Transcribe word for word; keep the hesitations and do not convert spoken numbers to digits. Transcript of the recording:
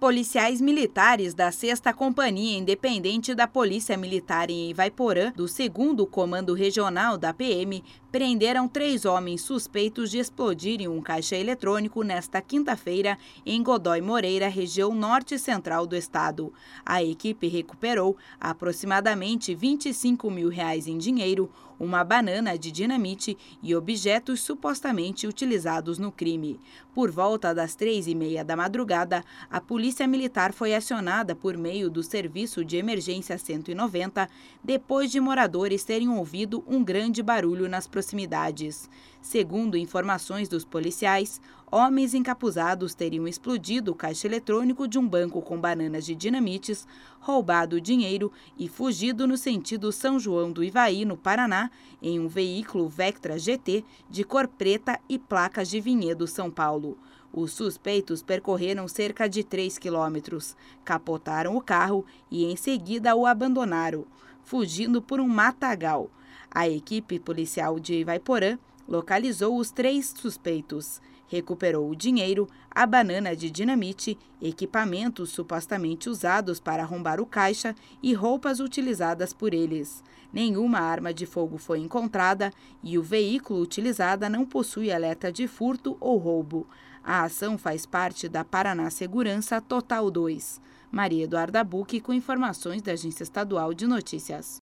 Policiais militares da sexta Companhia Independente da Polícia Militar em Ivaiporã, do segundo Comando Regional da P M, prenderam três homens suspeitos de explodirem um caixa eletrônico nesta quinta-feira em Godói Moreira, região norte central do estado. A equipe recuperou aproximadamente vinte e cinco mil reais em dinheiro, uma banana de dinamite e objetos supostamente utilizados no crime. Por volta das três e meia da madrugada, a Polícia Militar foi acionada por meio do Serviço de Emergência cento e noventa, depois de moradores terem ouvido um grande barulho nas proximidades. Segundo informações dos policiais, homens encapuzados teriam explodido o caixa eletrônico de um banco com bananas de dinamites, roubado o dinheiro e fugido no sentido São João do Ivaí, no Paraná, em um veículo Vectra G T de cor preta e placas de Vinhedo, São Paulo. Os suspeitos percorreram cerca de três quilômetros, capotaram o carro e em seguida o abandonaram, fugindo por um matagal. A equipe policial de Ivaiporã localizou os três suspeitos, recuperou o dinheiro, a banana de dinamite, equipamentos supostamente usados para arrombar o caixa e roupas utilizadas por eles. Nenhuma arma de fogo foi encontrada e o veículo utilizado não possui alerta de furto ou roubo. A ação faz parte da Paraná Segurança Total dois. Maria Eduarda Bucchi com informações da Agência Estadual de Notícias.